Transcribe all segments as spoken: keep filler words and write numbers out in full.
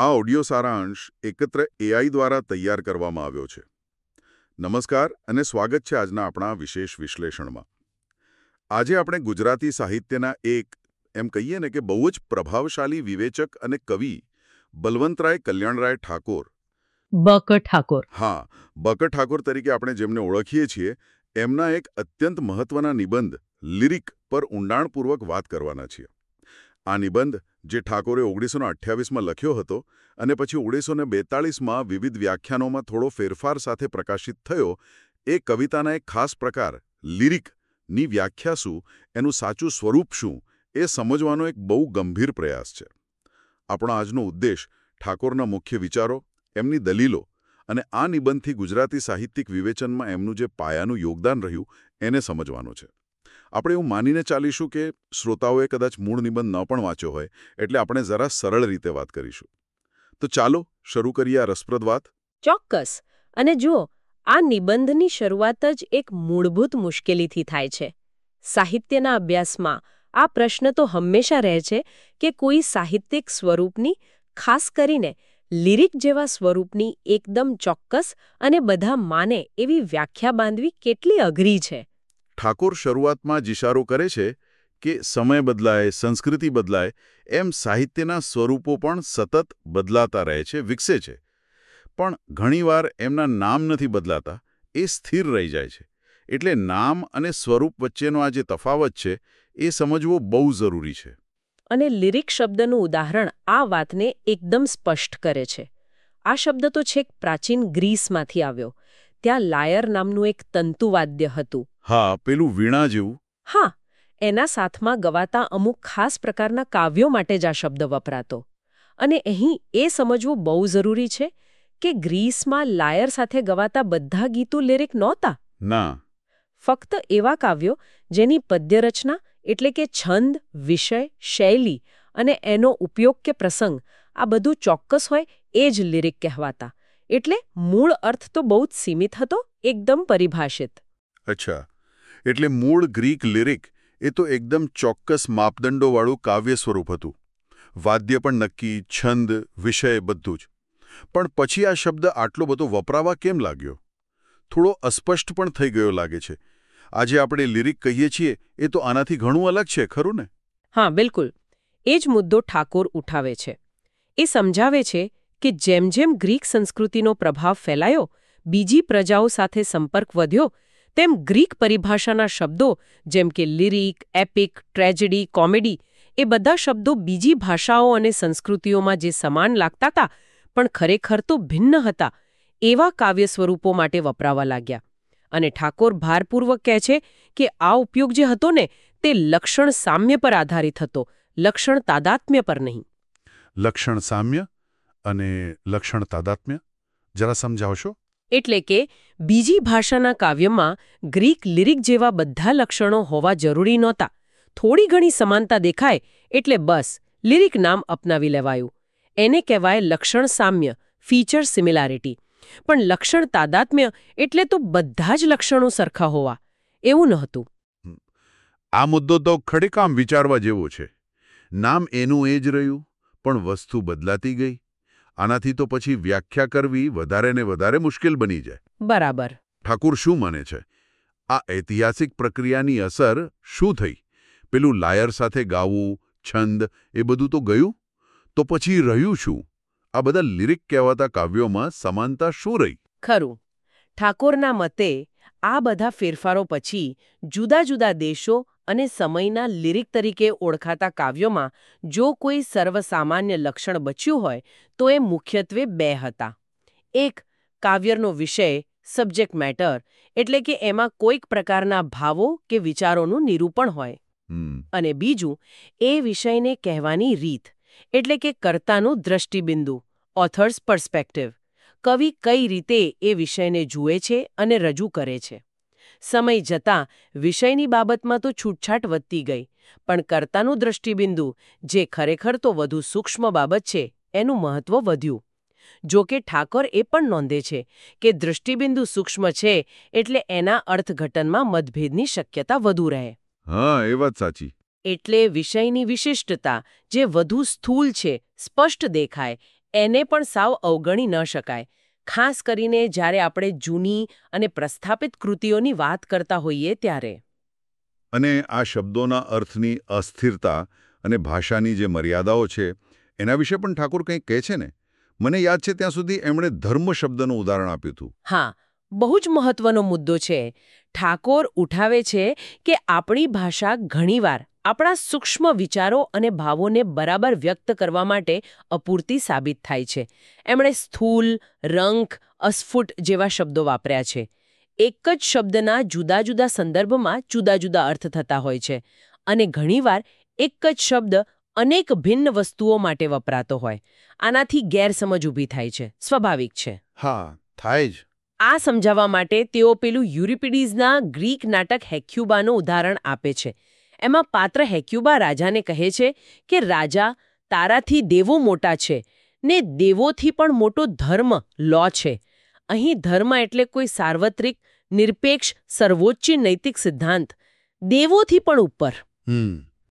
આ ઓડિયો સારાંશ એકત્ર એઆઈ દ્વારા તૈયાર કરવામાં આવ્યો છે. નમસ્કાર અને સ્વાગત છે આજના આપણા વિશેષ વિશ્લેષણમાં. આજે આપણે ગુજરાતી સાહિત્યના એક એમ કહીએ ને કે બહુ જ પ્રભાવશાળી વિવેચક અને કવિ બલવંતરાય કલ્યાણરાય ઠાકોર બક ઠાકોર હા બક ઠાકોર તરીકે આપણે જેમને ઓળખીએ છીએ એમના એક અત્યંત મહત્વના નિબંધ લિરિક પર ઊંડાણપૂર્વક વાત કરવાના છીએ. આ નિબંધ જે ઠાકોરે ઓગણીસો અઠ્યાવીસમાં લખ્યો હતો અને પછી ઓગણીસો બેતાળીસમાં વિવિધ વ્યાખ્યાનોમાં થોડો ફેરફાર સાથે પ્રકાશિત થયો, એ કવિતાના એક ખાસ પ્રકાર લિરિકની વ્યાખ્યા શું, એનું સાચું સ્વરૂપ શું, એ સમજવાનો એક બહુ ગંભીર પ્રયાસ છે. આપણો આજનો ઉદ્દેશ ઠાકોરના મુખ્ય વિચારો, એમની દલીલો અને આ નિબંધથી ગુજરાતી સાહિત્યિક વિવેચનમાં એમનું જે પાયાનું યોગદાન રહ્યું એને સમજવાનો છે. આપણે એવું માનીને ચાલીશું કે શ્રોતાઓએ કદાચ મૂળ નિબંધ ન પણ વાંચ્યો હોય, એટલે આપણે જરા સરળ રીતે વાત કરીશું. તો ચાલો શરૂ કરીએ આ રસપ્રદ વાત. ચોક્કસ. અને જુઓ, આ નિબંધની શરૂઆત જ એક મૂળભૂત મુશ્કેલીથી થાય છે. સાહિત્યના અભ્યાસમાં આ પ્રશ્ન તો હંમેશા રહે છે કે કોઈ સાહિત્યિક સ્વરૂપની, ખાસ કરીને લિરિક જેવા સ્વરૂપની એકદમ ચોક્કસ અને બધા માને એવી વ્યાખ્યા બાંધવી કેટલી અઘરી છે. ઠાકોર શરૂઆતમાં જ ઇશારો કરે છે કે સમય બદલાય, સંસ્કૃતિ બદલાય, એમ સાહિત્યના સ્વરૂપો પણ સતત બદલાતા રહે છે, વિકસે છે. પણ ઘણીવાર એમના નામ નથી બદલાતા, એ સ્થિર રહી જાય છે. એટલે નામ અને સ્વરૂપ વચ્ચેનો આ જે તફાવત છે એ સમજવો બહુ જરૂરી છે. અને લિરિક શબ્દનું ઉદાહરણ આ વાતને એકદમ સ્પષ્ટ કરે છે. આ શબ્દ તો છેક પ્રાચીન ગ્રીસમાંથી આવ્યો. ત્યાં લાયર નામનું એક તંતુવાદ્ય હતું. હા, પેલું વીણા જેવું. હા, એના સાથમાં ગવાતા અમુક ખાસ પ્રકારના કાવ્યો માટે જ આ શબ્દ વપરાતો. અને અહીં એ સમજવું બહુ જરૂરી છે કે ગ્રીસમાં લાયર સાથે ગવાતા બધા ગીતો લિરિક નહોતા. ના. ફક્ત એવા કાવ્યો જેની પદ્યરચના એટલે કે છંદ, વિષય, શૈલી અને એનો ઉપયોગ કે પ્રસંગ આ બધું ચોક્કસ હોય એ જ લિરિક કહેવાતા. એટલે મૂળ અર્થ તો બહુ જ સીમિત હતો, એકદમ પરિભાષિત. અચ્છા, એટલે મૂળ ગ્રીક લિરિક એ તો એકદમ ચોક્કસ માપદંડોવાળું કાવ્ય સ્વરૂપ હતું. વાદ્ય પણ નક્કી, છંદ, વિષય બધું જ. પણ પછી આ શબ્દ આટલો બધો વપરાવા કેમ લાગ્યો? થોડો અસ્પષ્ટ પણ થઈ ગયો લાગે છે. આજે આપણે લિરિક કહીએ છીએ એ તો આનાથી ઘણું અલગ છે, ખરું ને? હા, બિલકુલ. એ જ મુદ્દો ઠાકોર ઉઠાવે છે. એ સમજાવે છે કે જેમ જેમ ગ્રીક સંસ્કૃતિનો પ્રભાવ ફેલાયો, બીજી પ્રજાઓ સાથે સંપર્ક વધ્યો, તેમ ગ્રીક પરિભાષાના શબ્દો જેમ કે લિરિક, એપિક, ટ્રેજેડી, કોમેડી એ બધા શબ્દો બીજી ભાષાઓ અને સંસ્કૃતિઓમાં જે સમાન લાગતા હતા પણ ખરેખર તો ભિન્ન હતા, એવા કાવ્ય સ્વરૂપો માટે વપરાવા લાગ્યા. અને ઠાકોર ભારપૂર્વક કહે છે કે આ ઉપયોગ જે હતો ને તે લક્ષણ સામ્ય પર આધારિત હતો, લક્ષણ તાદાત્મ્ય પર નહીં. લક્ષણ સામ્ય અને લક્ષણ તાદાત્મ્ય જરા સમજાવશો? એટલે કે બીજી ભાષાના કાવ્યમાં ગ્રીક લિરિક જેવા બધા લક્ષણો હોવા જરૂરી નહોતા. થોડી ઘણી સમાનતા દેખાય એટલે બસ લિરિક નામ અપનાવી લેવાયું. એને કહેવાય લક્ષણ સામ્ય, ફીચર સિમિલારિટી. પણ લક્ષણ તાદાત્મ્ય એટલે તો બધા જ લક્ષણો સરખા હોવા, એવું નહોતું. આ મુદ્દો તો ખડેકામ વિચારવા જેવો છે. નામ એનું એ જ રહ્યું, પણ વસ્તુ બદલાતી ગઈ. આનાથી તો પછી વ્યાખ્યા કરવી વધારે ને વધારે મુશ્કેલ બની જાય. બરાબર. ઠાકુર શું માને છે? આ ઐતિહાસિક પ્રક્રિયાની અસર શું થઈ? પેલું લાયર સાથે ગાવું, છંદ એ બધું તો ગયું, તો પછી રહ્યું શું? આ બધા લિરિક કહેવાતા કાવ્યોમાં સમાનતા શું રહી? ખરું. ઠાકોરના મતે આ બધા ફેરફારો પછી જુદા જુદા દેશો અને સમયના લિરિક તરીકે ઓળખાતા કાવ્યોમાં જો કોઈ સર્વસામાન્ય લક્ષણ બચ્યું હોય તો એ મુખ્યત્વે બે હતા. એક, કાવ્યનો વિષય, સબ્જેક્ટ મેટર, એટલે કે એમાં કોઈક પ્રકારના ભાવો કે વિચારોનું નિરૂપણ હોય. અને બીજું, એ વિષયને કહેવાની રીત, એટલે કે કર્તાનું દ્રષ્ટિબિંદુ, ઓથર્સ પર્સ્પેક્ટિવ. કવિ કઈ રીતે એ વિષયને જુએ છે અને રજૂ કરે છે. સમય જતાં વિષયની બાબતમાં તો છૂટછાટ વધતી ગઈ, પણ કર્તાનું દ્રષ્ટિબિંદુ, જે ખરેખર તો વધુ સૂક્ષ્મ બાબત છે, એનું મહત્વ વધ્યું. જો કે ઠાકોર એ પણ નોંધે છે કે દૃષ્ટિબિંદુ સૂક્ષ્મ છે એટલે એના અર્થઘટનમાં મતભેદની શક્યતા વધુ રહે. હા, એ વાત સાચી. એટલે વિષયની વિશિષ્ટતા જે વધુ સ્થૂળ છે, સ્પષ્ટ દેખાય, એને પણ સાવ અવગણી ન શકાય, ખાસ કરીને જ્યારે આપણે જૂની અને પ્રસ્થાપિત કૃતિઓની વાત કરતા હોઈએ ત્યારે. અને આ શબ્દોના અર્થની અસ્થિરતા અને ભાષાની જે મર્યાદાઓ છે એના વિશે પણ ઠાકોર કંઈક કહે છે ને. મને યાદ છે ત્યાં સુધી એમણે ધર્મ શબ્દનું ઉદાહરણ આપ્યું હતું. હા, બહુ જ મહત્વનો મુદ્દો છે. ઠાકોર ઉઠાવે છે કે આપણી ભાષા ઘણીવાર આપણા સૂક્ષ્મ વિચારો અને ભાવોને બરાબર વ્યક્ત કરવા માટે અપૂરતી સાબિત થાય છે. એમણે સ્થૂલ, રંક, અસ્ફુટ જેવા શબ્દો વાપર્યા છે. એક જ શબ્દના જુદા જુદા સંદર્ભમાં જુદા જુદા અર્થ થતા હોય છે અને ઘણીવાર એક જ શબ્દ અનેક ભિન્ન વસ્તુઓ માટે વપરાતો હોય. આનાથી ગેરસમજ ઊભી થાય છે. સ્વાભાવિક છે. હા, થાય જ. આ સમજાવવા માટે તેઓ પેલું યુરિપિડીઝના ગ્રીક નાટક હેક્યુબાનું ઉદાહરણ આપે છે. એમાં પાત્ર હેક્યુબા રાજાને કહે છે કે રાજા, તારાથી દેવો મોટા છે ને દેવોથી પણ મોટો ધર્મ લો છે. અહીં ધર્મ એટલે કોઈ સાર્વત્રિક, નિરપેક્ષ, સર્વોચ્ચ નૈતિક સિદ્ધાંત, દેવોથી પણ ઉપર. હમ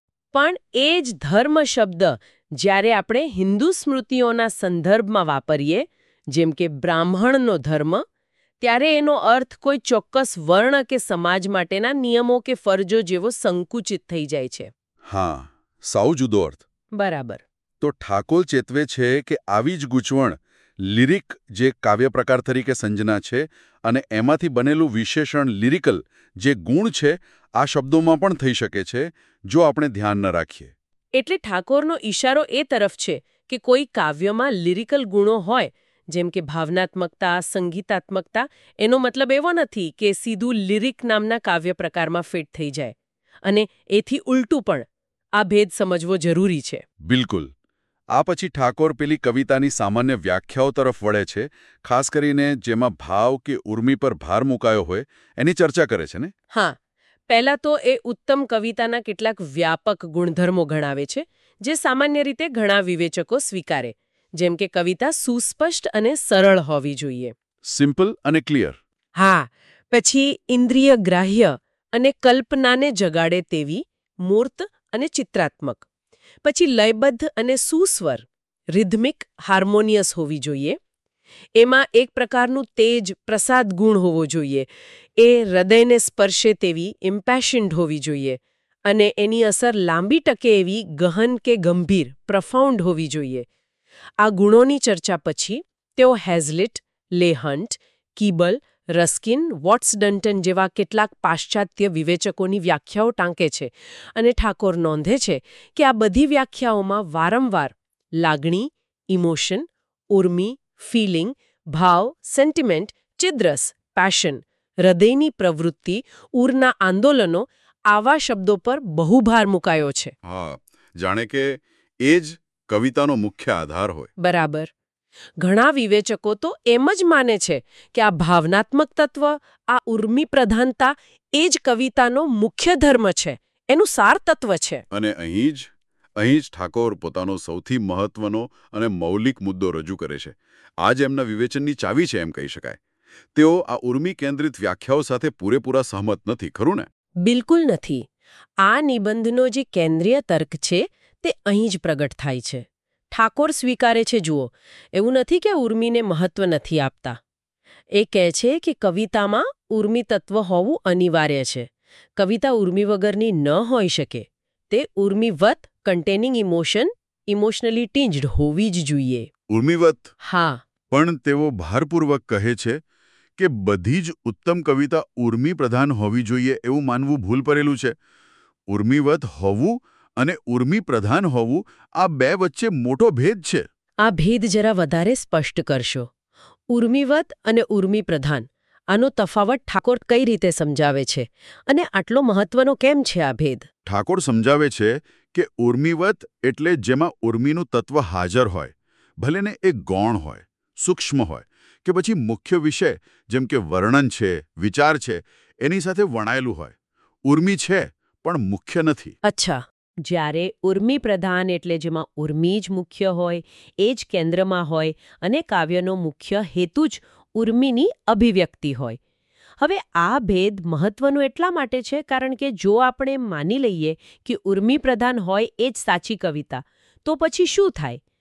પણ એ જ ધર્મ શબ્દ જ્યારે આપણે હિન્દુ સ્મૃતિઓના સંદર્ભમાં વાપરીએ, જેમ કે બ્રાહ્મણનો ધર્મ, ત્યારે એનો અર્થ કોઈ ચોક્કસ વર્ણ કે સમાજ માટેના નિયમો કે ફરજો જેવો સંકુચિત થઈ જાય છે. હા, સાવ જુદો અર્થ. બરાબર. તો ઠાકોર ચેતવે છે કે આવી જ ગૂંચવણ લિરિક, જે કાવ્ય પ્રકાર તરીકે સંજના છે, અને એમાંથી બનેલું વિશેષણ લિરિકલ, જે ગુણ છે, આ શબ્દોમાં પણ થઈ શકે છે જો આપણે ધ્યાન ન રાખીએ. એટલે ઠાકોરનો ઈશારો એ તરફ છે કે કોઈ કાવ્યમાં લિરિકલ ગુણો હોય, જેમ કે ભાવનાત્મકતા, સંગીતાત્મકતા, એનો મતલબ એવો નથી કે સીધું લિરિક નામના કાવ્ય પ્રકારમાં ફિટ થઈ જાય. અને એથી ઉલટું પણ. આ ભેદ સમજવો જરૂરી છે. બિલકુલ. આ પછી ઠાકોર પેલી કવિતાની સામાન્ય વ્યાખ્યાઓ તરફ વળે છે, ખાસ કરીને જેમાં ભાવ કે ઉર્મિ પર ભાર મુકાયો હોય એની ચર્ચા કરે છે ને. હા, પહેલા તો એ ઉત્તમ કવિતાના કેટલાક વ્યાપક ગુણધર્મો ગણાવે છે, જે સામાન્ય રીતે ઘણા વિવેચકો સ્વીકારે, જેમ કે કવિતા સુસ્પષ્ટ અને સરળ હોવી જોઈએ. સિમ્પલ અને ક્લિયર. હા, પછી ઇન્દ્રિય ગ્રાહ્ય અને કલ્પનાને જગાડે તેવી, મૂર્ત અને ચિત્રાત્મક. પછી લયબદ્ધ અને સુસ્વર, રિધમિક, હાર્મોનિયસ હોવી જોઈએ. એમાં એક પ્રકારનું તેજ, પ્રસાદ ગુણ હોવો જોઈએ. એ હૃદયને સ્પર્શે તેવી, ઇમ્પેશન્ડ હોવી જોઈએ. અને એની અસર લાંબી ટકે એવી, ગહન કે ગંભીર, પ્રફાઉન્ડ હોવી જોઈએ. આ ગુણોની ચર્ચા પછી તેઓ હેઝલિટ, લેહન્ટ, કીબલ, રસ્કિન, વોટ્સડન્ટન જેવા કેટલાક પાશ્ચાત્ય વિવેચકોની વ્યાખ્યાઓ ટાંકે છે અને ઠાકોર નોંધે છે કે આ બધી વ્યાખ્યાઓમાં વારંવાર લાગણી, ઇમોશન, ઉર્મિ, ફિલિંગ, ભાવ, સેન્ટિમેન્ટ, ચિદ્રસ, પેશન, હૃદયની પ્રવૃત્તિ, ઉરના આંદોલનો, આવા શબ્દો પર બહુ ભાર મુકાયો છે. હા, જાણે કે એ જ કવિતાનો મુખ્ય આધાર હોય. બરાબર. ઘણા વિવેચકો તો એમ જ માને છે કે આ ભાવનાત્મક તત્વ, આ ઉર્મિ પ્રધાનતા એ જ કવિતાનો મુખ્ય ધર્મ છે, એનું સાર તત્વ છે. અને અહીં જ અહીં જ ઠાકોર પોતાનો સૌથી મહત્વનો અને મૌલિક મુદ્દો રજૂ કરે છે. આ જ એમના વિવેચનની ચાવી છે એમ કહી શકાય. તેઓ આ ઉર્મિ કેન્દ્રિત વ્યાખ્યાઓ સાથે પૂરેપૂરા સહમત નથી, ખરું ને? બિલકુલ નથી. આ નિબંધનો જે કેન્દ્રીય તર્ક છે તે અહીં જ પ્રગટ થાય છે. ઠાકોર સ્વીકારે છે, જુઓ, એવું નથી કે ઉર્મિને મહત્વ નથી આપતા. એ કહે છે કે કવિતામાં ઉર્મિ તત્વ હોવું અનિવાર્ય છે. કવિતા ઉર્મિ વગરની ન હોઈ શકે. તે ઉર્મિવત, કન્ટેનિંગ ઇમોશન, ઇમોશનલી ટિંજડ હોવી જ જોઈએ. ઉર્મિવત. હા. પણ તેઓ ભારપૂર્વક કહે છે કે બધી જ ઉત્તમ કવિતા ઉર્મિ પ્રધાન હોવી જોઈએ એવું માનવું ભૂલ પડેલું છે. ઉર્મિવત હોવું અને ઉર્મિ પ્રધાન હોવું, આ બે વચ્ચે મોટો ભેદ છે. આ ભેદ જરા વધારે સ્પષ્ટ કરશો. ઉર્મિવત અને ઉર્મિ પ્રધાન, આનો તફાવત ઠાકોર કઈ રીતે સમજાવે છે અને આટલો મહત્વનો કેમ છે આ ભેદ? ઠાકોર સમજાવે છે કે ઉર્મિવત એટલે જેમાં ઉર્મિનું તત્વ હાજર હોય, ભલેને એ ગૌણ હોય, સૂક્ષ્મ હોય કે પછી મુખ્ય વિષય જેમ કે વર્ણન છે, વિચાર છે, એની સાથે વણાયેલું હોય. ઉર્મિ છે પણ મુખ્ય નથી. અચ્છા. જ્યારે ઉર્મિ પ્રધાન એટલે જેમાં ઉર્મિ જ મુખ્ય હોય, એ જ કેન્દ્રમાં હોય અને કાવ્યનો મુખ્ય હેતુ જ ઉર્મિની અભિવ્યક્તિ હોય. હવે આ ભેદ મહત્વનો એટલા માટે છે કારણ કે જો આપણે માની લઈએ કે ઉર્મિ પ્રધાન હોય એ જ સાચી કવિતા, તો પછી શું થાય?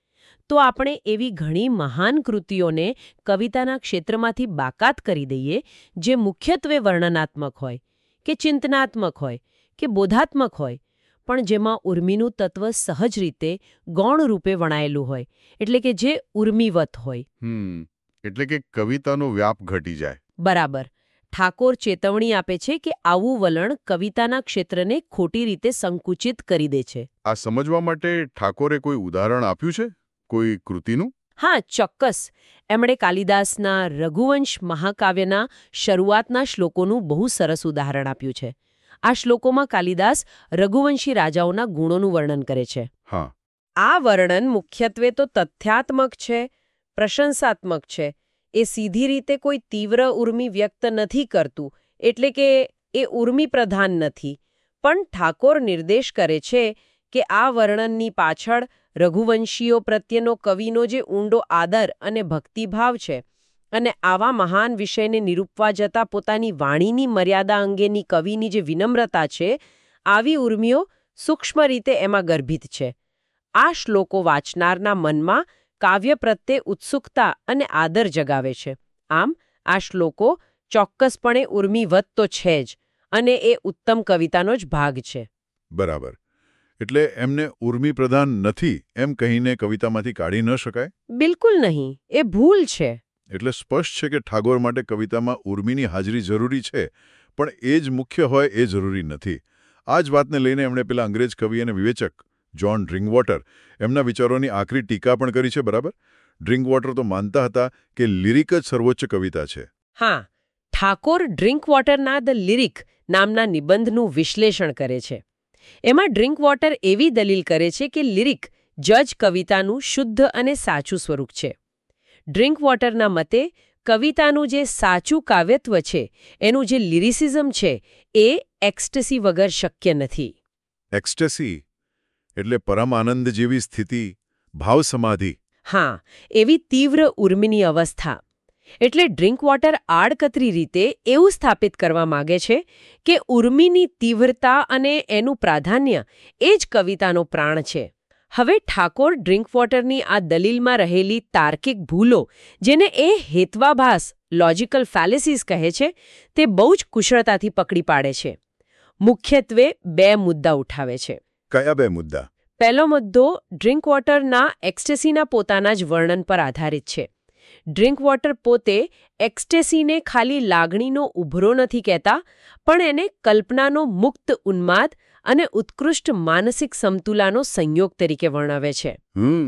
તો આપણે એવી ઘણી મહાન કૃતિઓને કવિતાના ક્ષેત્રમાંથી બાકાત કરી દઈએ જે મુખ્યત્વે વર્ણનાત્મક હોય કે ચિંતનાત્મક હોય કે બોધાત્મક હોય, પણ જેમાં ઉર્મિનું તત્વ સહજ રીતે ગૌણ રૂપે વણાયેલું હોય, એટલે કે જે ઉર્મિવત હોય. હમ એટલે કે કવિતાનો વ્યાપ ઘટી જાય. બરાબર. ઠાકોર ચેતવણી આપે છે કે આવું વલણ કવિતાના ક્ષેત્રને ખોટી રીતે સંકુચિત કરી દે છે. આ સમજવા માટે ઠાકોરે કોઈ ઉદાહરણ આપ્યું છે, કોઈ કૃતિનું? હા, ચોક્કસ. એમણે કાલિદાસના રઘુવંશ મહાકાવ્યના શરૂઆતના શ્લોકોનું બહુ સરસ ઉદાહરણ આપ્યું છે. આ શ્લોકોમાં કાલિદાસ રઘુવંશી રાજાઓના ગુણોનું વર્ણન કરે છે. હા. આ વર્ણન મુખ્યત્વે તો તથ્યાત્મક છે, પ્રશંસાત્મક છે. એ સીધી રીતે કોઈ તીવ્ર ઉર્મિ વ્યક્ત નથી કરતું, એટલે કે એ ઉર્મિ પ્રધાન નથી. પણ ઠાકોર નિર્દેશ કરે છે કે આ વર્ણનની પાછળ રઘુવંશીઓ પ્રત્યેનો કવિનો જે ઊંડો આદર અને ભક્તિભાવ છે, અને આવા મહાન વિષયને નિરૂપવા જતાં પોતાની વાણીની મર્યાદા અંગેની કવિની જે વિનમ્રતા છે, આવી ઉર્મિઓ સૂક્ષ્મ રીતે એમાં ગર્ભિત છે. આ શ્લોકો વાંચનારના મનમાં કાવ્ય પ્રત્યે ઉત્સુકતા અને આદર જગાવે છે. આમ આ શ્લોકો ચોક્કસપણે ઉર્મિવત તો છે જ, અને એ ઉત્તમ કવિતાનો જ ભાગ છે. બરાબર. એટલે એમને ઉર્મિ પ્રધાન નથી એમ કહીને કવિતામાંથી કાઢી ન શકાય? બિલકુલ નહીં. એ ભૂલ છે. એટલે સ્પષ્ટ છે કે ઠાકોર માટે કવિતામાં ઉર્મિની હાજરી જરૂરી છે, પણ એ જ મુખ્ય હોય એ જરૂરી નથી. આ જ વાતને લઈને એમણે પેલા અંગ્રેજ કવિ અને વિવેચક જ્હોન ડ્રિંકવોટર એમના વિચારોની આકરી ટીકા પણ કરી છે. બરાબર. ડ્રિંકવોટર તો માનતા હતા કે લિરિક જ સર્વોચ્ચ કવિતા છે. હા, ઠાકોર ડ્રિંકવોટરના ધ લિરિક નામના નિબંધનું વિશ્લેષણ કરે છે. એમાં ડ્રિંકવોટર એવી દલીલ કરે છે કે લિરિક જજ કવિતાનું શુદ્ધ અને સાચું સ્વરૂપ છે. ડ્રિંકવોટરના મતે કવિતાનું જે સાચું કાવ્યત્વ છે, એનું જે લિરિસિઝમ છે, એ એક્સ્ટસી વગર શક્ય નથી. એક્સ્ટસી એટલે પરમ આનંદ જેવી સ્થિતિ, ભાવ સમાધિ. હા, એવી તીવ્ર ઉર્મિની અવસ્થા. એટલે ડ્રિંકવોટર આડકતરી રીતે એવું સ્થાપિત કરવા માગે છે કે ઉર્મિની તીવ્રતા અને એનું પ્રાધાન્ય એ જ કવિતાનો પ્રાણ છે. હવે ઠાકોર ડ્રિંકવોટરની આ દલીલમાં રહેલી તાર્કિક ભૂલો, જેને એ હેત્વાભાસ લોજિકલ ફેલેસીસ કહે છે, તે બહુ જ કુશળતાથી પકડી પાડે છે. મુખ્યત્વે બે મુદ્દા ઉઠાવે છે. કયા બે મુદ્દા? પહેલો મુદ્દો ડ્રિંકવોટરના એક્સ્ટેસીના પોતાના જ વર્ણન પર આધારિત છે. ડ્રિંકવોટર પોતે એક્સ્ટેસીને ખાલી લાગણીનો ઉભરો નથી કહેતા, પણ એને કલ્પનાનો મુક્ત ઉન્માદ અને ઉત્કૃષ્ટ માનસિક સમતુલાનો સંયોગ તરીકે વર્ણવે છે. હમ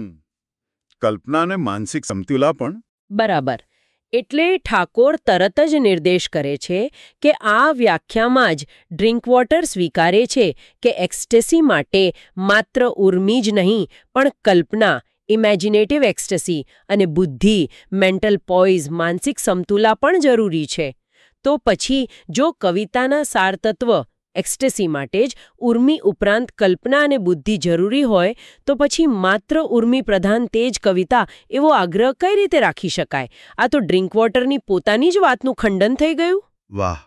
કલ્પના અને માનસિક સમતુલા પણ? બરાબર. એટલે ઠાકોર તરત જ નિર્દેશ કરે છે કે આ વ્યાખ્યામાં જ ડ્રિંકવોટર સ્વીકારે છે કે એક્સ્ટેસી માટે માત્ર ઉર્મિ જ નહીં, પણ કલ્પના, ઇમેજિનેટિવ એક્સ્ટેસી અને બુદ્ધિ, મેન્ટલ પોઇઝ, માનસિક સમતુલા પણ જરૂરી છે. તો પછી જો કવિતાના સારતત્વ એક્સ્ટેસી માટે જ ઉર્મિ ઉપરાંત કલ્પના અને બુદ્ધિ જરૂરી હોય, તો પછી માત્ર ઉર્મિ પ્રધાન તેજ કવિતા એવો આગ્રહ કઈ રીતે રાખી શકાય? આ તો ડ્રિંકવોટરની પોતાની જ વાતનું ખંડન થઈ ગયું. વાહ,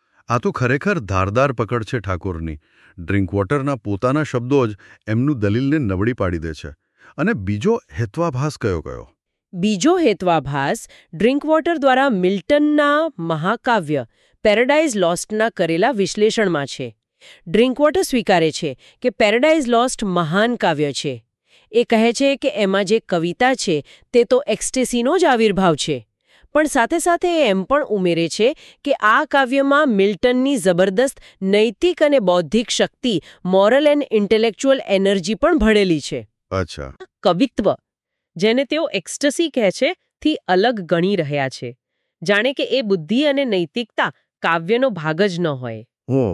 આ તો ખરેખર ધારદાર પકડ છે ઠાકોરની. ડ્રિંકવોટરના પોતાના શબ્દો જ એમનું દલીલને નબળી પાડી દે છે. અને બીજો હેત્વાભાસ કયો કયો? બીજો હેત્વાભાસ ડ્રિંકવોટર દ્વારા મિલ્ટનના મહાકાવ્ય પેરેડાઇઝ લોસ્ટના કરેલા વિશ્લેષણમાં છે. ડ્રિંકવોટર સ્વીકારે છે કે પેરેડાઇઝ લોસ્ટ મહાન કાવ્ય છે. એ કહે છે કે એમાં જે કવિતા છે તે તો એક્સ્ટેસીનો જ આવિર્ભાવ છે. પણ સાથે સાથે એ એમ પણ ઉમેરે છે કે આ કાવ્યમાં મિલ્ટનની જબરદસ્ત નૈતિક અને બૌદ્ધિક શક્તિ, મોરલ એન્ડ ઇન્ટેલેક્ચ્યુઅલ એનર્જી પણ ભળેલી છે. અચ્છા. કવિત્વ, જેને તેઓ એક્સ્ટસી કહે છે, થી અલગ ગણી રહ્યા છે. જાણે કે એ બુદ્ધિ અને નૈતિકતા કાવ્યનો ભાગ જ ન હોય. ઓહ.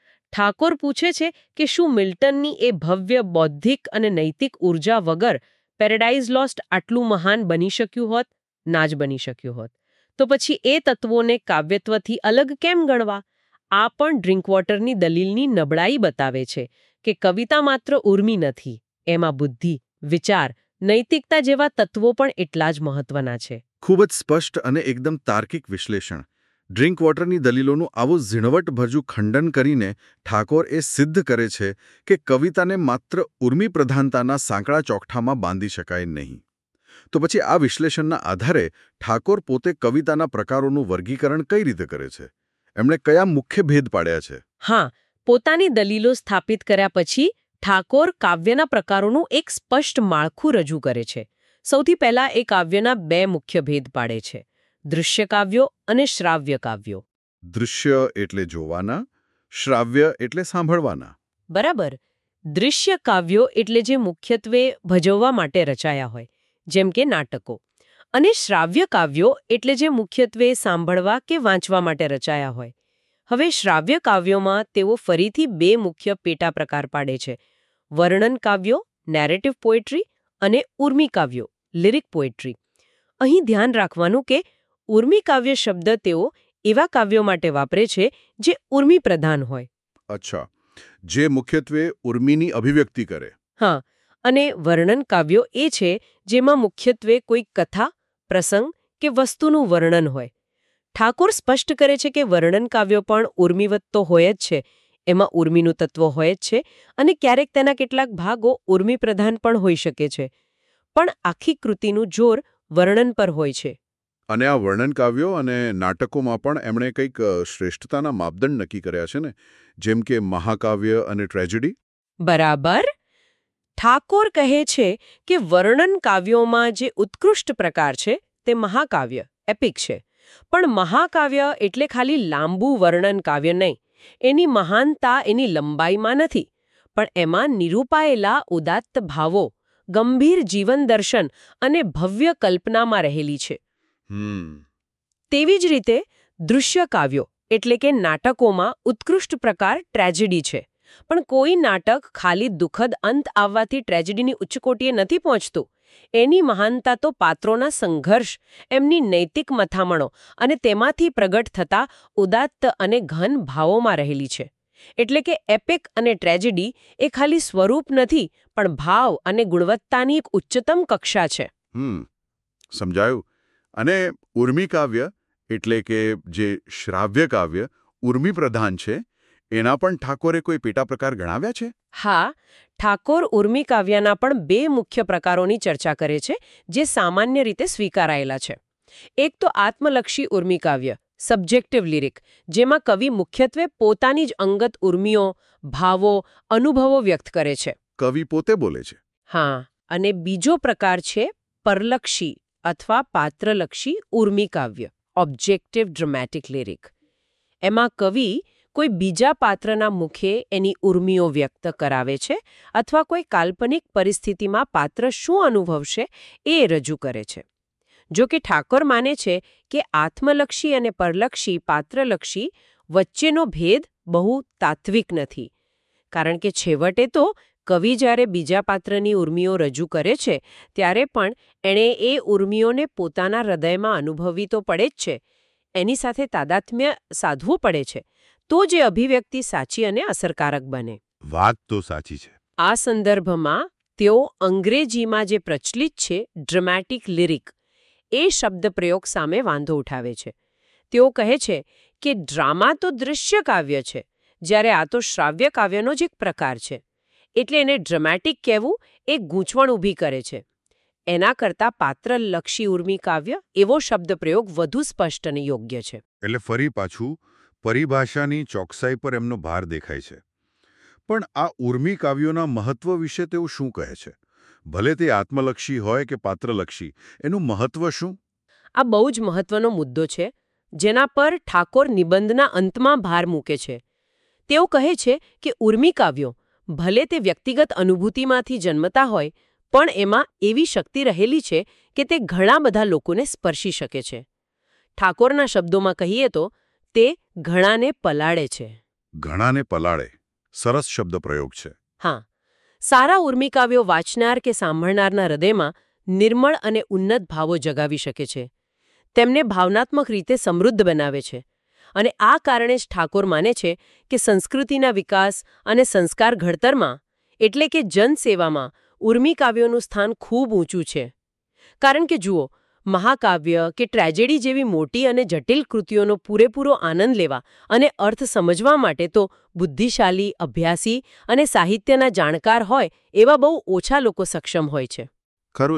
ઠાકોર પૂછે છે કે શું મિલ્ટનની એ ભવ્ય બૌદ્ધિક અને નૈતિક ઉર્જા વગર પેરેડાઇઝ લોસ્ટ આટલું મહાન બની શક્યું હોત? ના જ બની શક્યું હોત. તો પછી એ તત્વોને કાવ્યત્વથી અલગ કેમ ગણવા? આ પણ ડ્રિંકવોટરની દલીલની નબળાઈ બતાવે છે કે કવિતા માત્ર ઉર્મિ નથી, એમાં બુદ્ધિ, વિચાર, નૈતિકતા જેવા તત્વો પણ એટલા જ મહત્વના છે. ખૂબ જ સ્પષ્ટ અને એકદમ તાર્કિક વિશ્લેષણ. ડ્રિંકવોટરની દલીલોનું આવું ઝીણવટભર્યું ખંડન કરીને ઠાકોર એ સિદ્ધ કરે છે કે કવિતાને માત્ર ઉર્મિ પ્રધાનતાના સાંકડા ચોકઠામાં બાંધી શકાય નહીં. તો પછી આ વિશ્લેષણના આધારે ઠાકોર પોતે કવિતાના પ્રકારોનું વર્ગીકરણ કઈ રીતે કરે છે? એમણે કયા મુખ્ય ભેદ પાડ્યા છે? હા, પોતાની દલીલો સ્થાપિત કર્યા પછી ઠાકોર કાવ્યના પ્રકારોનું એક સ્પષ્ટ માળખું રજૂ કરે છે. સૌથી પહેલા એ કાવ્યના બે મુખ્ય ભેદ પાડે છે: દૃશ્ય કાવ્યો અને શ્રાવ્ય કાવ્યો. દૃશ્ય એટલે જોવાના, શ્રાવ્ય એટલે સાંભળવાના. બરાબર. દૃશ્ય કાવ્યો એટલે જે મુખ્યત્વે ભજવવા માટે રચાયા હોય, જેમ કે નાટકો. અને શ્રાવ્ય કાવ્યો એટલે જે મુખ્યત્વે સાંભળવા કે વાંચવા માટે રચાયા હોય. હવે શ્રાવ્ય કાવ્યોમાં તેઓ ફરીથી બે મુખ્ય પેટા પ્રકાર પાડે છે: વર્ણન કાવ્યો, નેરેટિવ પોએટ્રી, અને ઉર્મી કાવ્યો, લિરિક પોએટ્રી. અહીં ધ્યાન રાખવાનું કે ઉર્મી કાવ્ય શબ્દ તેઓ એવા કાવ્યો માટે વાપરે છે જે ઉર્મી પ્રધાન હોય. અચ્છા, જે મુખ્યત્વે ઉર્મિની અભિવ્યક્તિ કરે. હા, અને વર્ણન કાવ્યો એ છે જેમાં મુખ્યત્વે કોઈ કથા, પ્રસંગ કે વસ્તુનું વર્ણન હોય. ઠાકોર સ્પષ્ટ કરે છે કે વર્ણન કાવ્યો પણ ઉર્મિવત તો હોય જ છે, એમાં ઉર્મિનું તત્વ હોય જ છે, અને ક્યારેક તેના કેટલાક ભાગો ઉર્મી પ્રધાન પણ હોઈ શકે છે. પણ આખી કૃતિનું જોર વર્ણન પર હોય છે. અને આ વર્ણન કાવ્યો અને નાટકોમાં પણ એમણે કંઈક શ્રેષ્ઠતાના માપદંડ નક્કી કર્યા છે ને, જેમ કે મહાકાવ્ય અને ટ્રેજેડી. બરાબર. ઠાકોર કહે છે કે વર્ણન કાવ્યોમાં જે ઉત્કૃષ્ટ પ્રકાર છે તે મહાકાવ્ય, એપિક છે. પણ મહાકાવ્ય એટલે ખાલી લાંબુ વર્ણન કાવ્ય નહીં. એની મહાનતા એની લંબાઈમાં નથી, પણ એમાં નિરૂપાયેલા ઉદાત્ત ભાવો, ગંભીર જીવન દર્શન અને ભવ્ય કલ્પનામાં રહેલી છે. હમ તેવી જ રીતે દૃશ્ય કાવ્યો એટલે કે નાટકોમાં ઉત્કૃષ્ટ પ્રકાર ટ્રેજેડી છે. પણ કોઈ નાટક ખાલી દુઃખદ અંત આવવાથી ટ્રેજેડીની ઉચ્ચકોટીએ નથી પહોંચતું. એની મહાનતા તો પાત્રોના સંઘર્ષ, એમની નૈતિક મથામણો અને તેમાંથી પ્રગટ થતા ઉદાત્ત અને ઘન ભાવોમાં રહેલી છે. એટલે કે એપિક અને ટ્રેજેડી એ ખાલી સ્વરૂપ નથી, પણ ભાવ અને ગુણવત્તાની એક ઉચ્ચતમ કક્ષા છે. હમ સમજાયું. અને ઉર્મી કાવ્ય એટલે કે જે શ્રાવ્ય કાવ્ય ઉર્મી પ્રધાન છે, એના પણ ઠાકોરે કોઈ પેટા પ્રકાર ગણાવ્યા છે? હા, ઠાકોર ઉર્મી કાવ્યના પણ બે મુખ્ય પ્રકારોની ચર્ચા કરે છે જે સામાન્ય રીતે સ્વીકારાયેલા છે. એક તો આત્મલક્ષી ઉર્મી કાવ્ય, સબ્જેક્ટિવ લિરિક, જેમાં કવિ મુખ્યત્વે પોતાની જ અંગત ઉર્મિઓ, ભાવો, અનુભવો વ્યક્ત કરે છે. કવિ પોતે બોલે છે. હા, અને બીજો પ્રકાર છે પરલક્ષી અથવા પાત્રલક્ષી ઉર્મી કાવ્ય, ઓબ્જેક્ટિવ ડ્રામેટિક લિરિક. એમાં કવિ કોઈ બીજા પાત્રના મુખે એની ઉર્મિઓ વ્યક્ત કરાવે છે અથવા કોઈ કાલ્પનિક પરિસ્થિતિમાં પાત્ર શું અનુભવશે એ રજૂ કરે છે. જો કે ઠાકોર માને છે કે આત્મલક્ષી અને પરલક્ષી પાત્રલક્ષી વચ્ચેનો ભેદ બહુ તાત્વિક નથી, કારણ કે છેવટે તો કવિ જ્યારે બીજા પાત્રની ઉર્મિઓ રજૂ કરે છે ત્યારે પણ એણે એ ઉર્મિઓને પોતાના હૃદયમાં અનુભવવી તો પડે જ છે, એની સાથે તાદાત્મ્ય સાધવું પડે છે, તો જે અભિવ્યક્તિ સાચી અને અસરકારક બને. વાત તો સાચી છે. આ સંદર્ભમાં તેઓ અંગ્રેજીમાં જે પ્રચલિત છે ડ્રામેટિક લિરિક એ શબ્દ પ્રયોગ સામે વાંધો ઉઠાવે છે. તેઓ કહે છે કે ડ્રામા તો દૃશ્ય કાવ્ય છે, જ્યારે આ તો શ્રાવ્ય કાવ્યનો જ એક પ્રકાર છે. એટલે એને ડ્રામેટિક કહેવું એ ગૂંચવણ ઊભી કરે છે. એના કરતાં પાત્રલક્ષી ઉર્મી કાવ્ય એવો શબ્દ પ્રયોગ વધુ સ્પષ્ટ અને યોગ્ય છે. એટલે ફરી પાછું પરિભાષાની ચોકસાઈ પર એમનો ભાર દેખાય છે. પણ આ ઉર્મી કાવ્યોના મહત્વ વિશે તેઓ શું કહે છે? ભલે તે આત્મલક્ષી હોય કે પાત્રલક્ષી, એનું મહત્વ શું? આ બહુ જ મહત્વનો મુદ્દો છે, જેના પર ઠાકોર નિબંધના અંતમાં ભાર મૂકે છે. તેઓ કહે છે કે ઉર્મી કાવ્યો ભલે તે વ્યક્તિગત અનુભૂતિમાંથી જન્મતા હોય, પણ એમાં એવી શક્તિ રહેલી છે કે તે ઘણા બધા લોકોને સ્પર્શી શકે છે. ઠાકોરના શબ્દોમાં કહીએ તો તે ઘણાને પલાળે છે. ઘણાને પલાળે, સરસ શબ્દ પ્રયોગ છે. હા, સારા ઉર્મી કાવ્યો વાંચનાર કે સાંભળનારના હૃદયમાં નિર્મળ અને ઉન્નત ભાવો જગાવી શકે છે. તેમને ભાવનાત્મક રીતે સમૃદ્ધ બનાવે છે. અને આ કારણે જ ઠાકોર માને છે કે સંસ્કૃતિના વિકાસ અને સંસ્કાર ઘડતરમાં એટલે કે જનસેવામાં ઉર્મી કાવ્યોનું સ્થાન ખૂબ ઊંચું છે. કારણ કે જુઓ, મહાકાવ્ય કે ટ્રેજેડી જેવી મોટી અને જટિલ કૃતિઓનો પૂરેપૂરો આનંદ લેવા અને અર્થ સમજવા માટે તો બુદ્ધિશાળી, અભ્યાસી અને સાહિત્યના જાણકાર હોય એવા બહુ ઓછા લોકો સક્ષમ હોય છે. ખરું છે.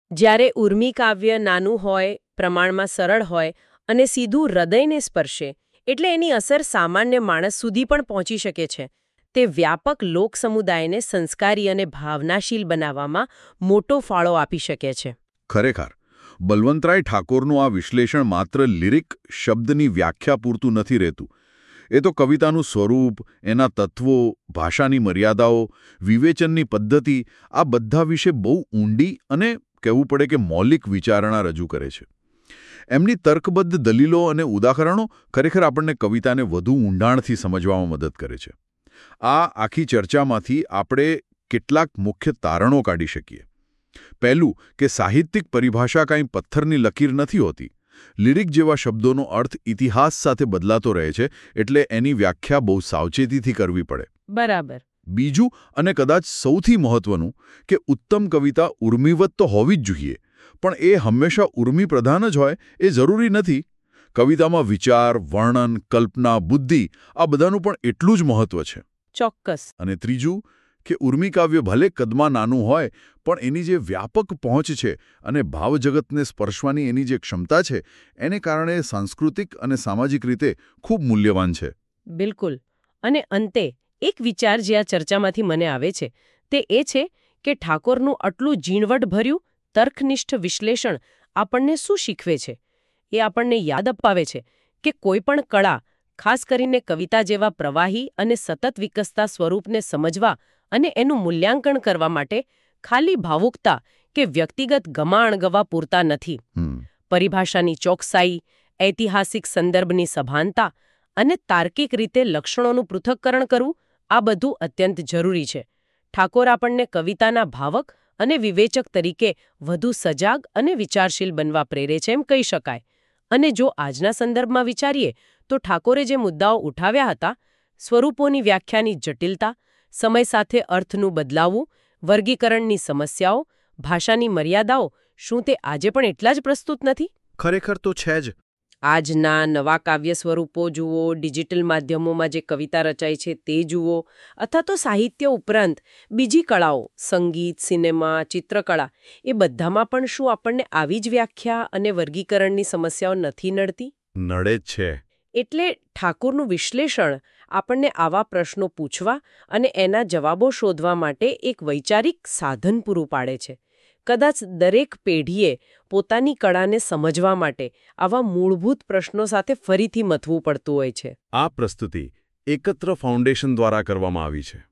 જ્યારે ઉર્મી કાવ્ય નાનું હોય, પ્રમાણમાં સરળ હોય અને સીધું હૃદયને સ્પર્શે, એટલે એની અસર સામાન્ય માણસ સુધી પણ પહોંચી શકે છે. તે વ્યાપક લોક સમુદાયને સંસ્કારી અને ભાવનાશીલ બનાવવામાં મોટો ફાળો આપી શકે છે. ખરેખર બલવંતરાય ઠાકોરનું આ વિશ્લેષણ માત્ર લિરિક શબ્દની વ્યાખ્યા પૂરતું નથી રહેતું. એ તો કવિતાનું સ્વરૂપ, એના તત્વો, ભાષાની મર્યાદાઓ, વિવેચનની પદ્ધતિ આ બધા વિશે બહુ ઊંડી અને કહેવું પડે કે મૌલિક વિચારણા રજૂ કરે છે. એમની તર્કબદ્ધ દલીલો અને ઉદાહરણો ખરેખર આપણને કવિતાને વધુ ઊંડાણથી સમજવામાં મદદ કરે છે. આ આખી ચર્ચામાંથી આપણે કેટલાક મુખ્ય તારણો કાઢી શકીએ. પહેલું કે સાહિત્યિક પરિભાષા કાંઈ પથ્થરની લકીર નથી હોતી. લિરિક જેવા શબ્દોનો અર્થ ઇતિહાસ સાથે બદલાતો રહે છે, એટલે એની વ્યાખ્યા બહુ સાવચેતીથી કરવી પડે. બરાબર. બીજું અને કદાચ સૌથી મહત્વનું કે ઉત્તમ કવિતા ઉર્મિવત તો હોવી જ જોઈએ, પણ એ હંમેશા ઉર્મી પ્રધાન જ હોય એ જરૂરી નથી. કવિતામાં વિચાર, વર્ણન, કલ્પના, બુદ્ધિ આ બધાનું પણ એટલું જ મહત્વ છે. ચોક્કસ. અને ત્રીજું કે ઉર્મી કાવ્ય ભલે કદમાં નાનું હોય, પણ એની જે વ્યાપક પહોંચ છે અને ભાવજગતને સ્પર્શવાની એની જે ક્ષમતા છે, એને કારણે સાંસ્કૃતિક અને સામાજિક રીતે ખૂબ મૂલ્યવાન છે. બિલકુલ. અને અંતે એક વિચાર જે આ ચર્ચામાંથી મને આવે છે તે એ છે કે ઠાકોરનું આટલું ઝીણવટભર્યું તર્કનિષ્ઠ વિશ્લેષણ આપણને શું શીખવે છે. એ આપણને યાદ અપાવે છે કે કોઈ પણ કળા, ખાસ કરીને કવિતા જેવા પ્રવાહી અને સતત વિકસતા સ્વરૂપને સમજવા અને એનું મૂલ્યાંકન કરવા માટે ખાલી ભાવુકતા કે વ્યક્તિગત ગમા-અણગવા પૂરતા નથી. પરિભાષાની ચોકસાઈ, ઐતિહાસિક સંદર્ભની સભાનતા અને તાર્કિક રીતે લક્ષણોનું પૃથક્કરણ કરવું આ બધું અત્યંત જરૂરી છે. ઠાકોર આપણને કવિતાના ભાવક અને વિવેચક તરીકે વધુ સજાગ અને વિચારશીલ બનવા પ્રેરે છે એમ કહી શકાય. અને જો આજના સંદર્ભમાં વિચારીએ તો ઠાકોરે જે મુદ્દાઓ ઉઠાવ્યા હતા, સ્વરૂપોની વ્યાખ્યાની જટિલતા, સમય સાથે અર્થનું બદલાવું, વર્ગીકરણની સમસ્યાઓ, ભાષાની મર્યાદાઓ, શું તે આજે પણ એટલા જ પ્રસ્તુત નથી? ખરેખર તો છે જ. આજના નવા કાવ્ય સ્વરૂપો જુઓ, ડિજિટલ માધ્યમોમાં જે કવિતા રચાય છે તે જુઓ, અથવા તો સાહિત્ય ઉપરાંત બીજી કળાઓ, સંગીત, સિનેમા, ચિત્રકળા, એ બધામાં પણ શું આપણને આવી જ વ્યાખ્યા અને વર્ગીકરણની સમસ્યાઓ નથી નડતી? નડે જ છે. એટલે ઠાકોરનું વિશ્લેષણ આપણને આવા પ્રશ્નો પૂછવા અને એના જવાબો શોધવા માટે એક વૈચારિક સાધન પૂરું પાડે છે. કદાચ દરેક પેઢીએ પોતાની કળાને સમજવા માટે આવા મૂળભૂત પ્રશ્નો સાથે ફરીથી મથવું પડતું હોય છે. આ પ્રસ્તુતિ એકત્ર ફાઉન્ડેશન દ્વારા કરવામાં આવી છે.